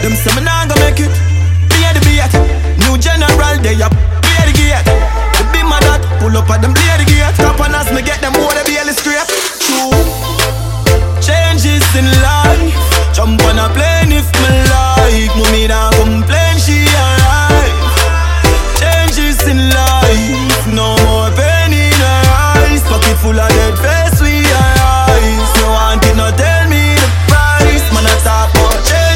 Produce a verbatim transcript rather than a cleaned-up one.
Them say me nah go make it. Be the beat. New general, they up. Be the gate. The be my dad. Pull up at them